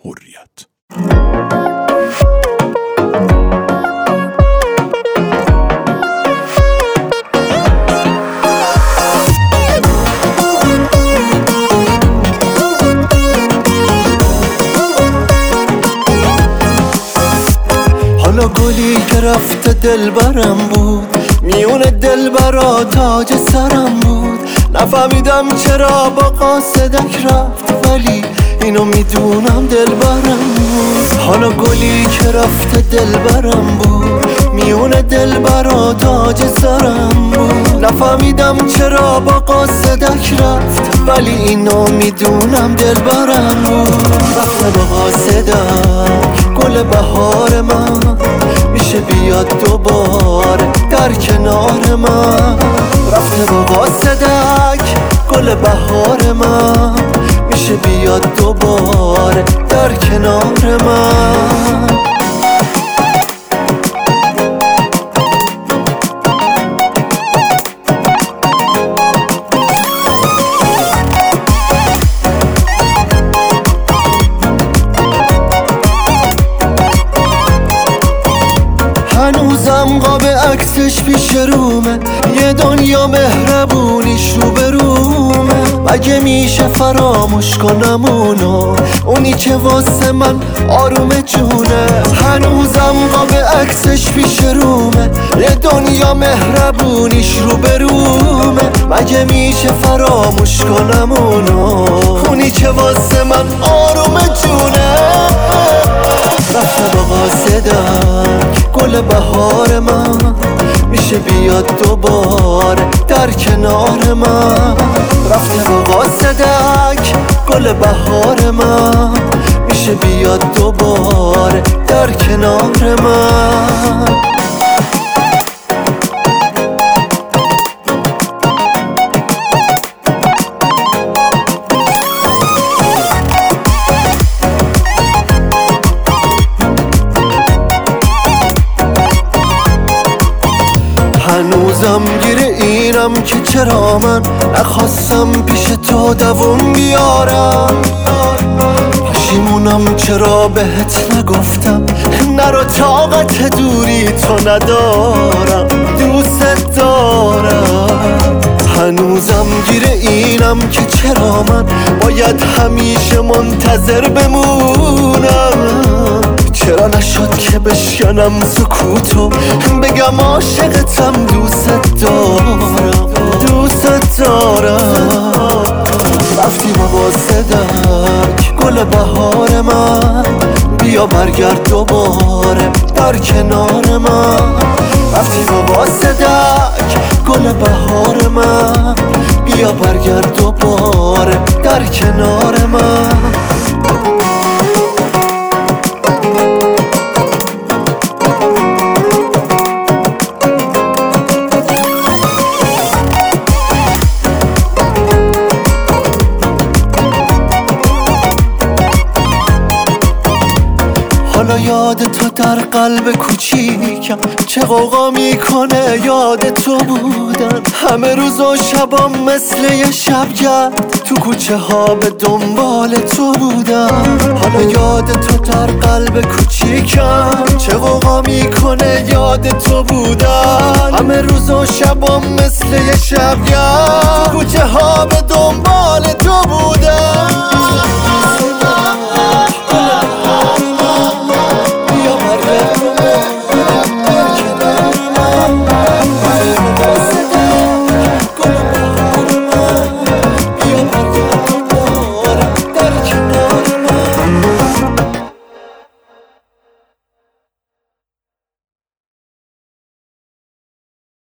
حریت. حالا گلی که رفته دلبرم بود، میون دلبرا تاج سرم بود. نفهمیدم چرا با قاصدک رفت، ولی اینو میدونم دلبرم بود. حالا گلی که رفته دلبرم بود، میون دلبرا تاج سرم بود. نفهمیدم چرا با قاصدک رفت، ولی اینو میدونم دلبرم بود. رفته با قاصدک گل بهار من، میشه بیاد دوباره در کنار من. رفته با قاصدک گل بهار من، میشه بیاد دوباره در کنار من. هنوزم قاب عکسش پیش رومه، یه دنیا مهربونیش رو به رومه. مگه میشه فراموش کنم اونی که واسه من آروم جونه. هنوزم قاب عکسش پیش رومه، یه دنیا مهربونیش رو به رومه. مگه میشه فراموش کنم اونی که واسه من آروم جونه. رفته با قاصدک گل بهار من، میشه بیاد دوباره در کنار من. رفته با قاصدک گل بهار من، میشه بیاد دوباره در کنار من. هنوزم گیر اینم که چرا من نخواستم پیش تو دووم بیارم. پشیمونم چرا بهت نگفتم نرو، طاقت دوری تو ندارم، دوست دارم. هنوزم گیر اینم که چرا من باید همیشه منتظر بمونم. چرا نشد که بشکنم سکوتو بگم عاشقتم، دوست دارم، دوست دارم. رفتی با قاصدک گل بهار من، بیا برگرد دوباره در کنار من. رفتی با قاصدک گل بهار من، بیا برگرد دوباره در کنار من. حالا یاد تو در قلب کوچیکم چه غوغا میکنه، یاد تو بودن همه روز و شبام مثل یه شبگرد، تو کوچه ها به دنبال تو بودم. حالا یاد تو در قلب کوچیکم چه غوغا میکنه، یاد تو بودن همه روز و شبام مثل یه شبگرد، تو کوچه ها به دنبال تو بودم.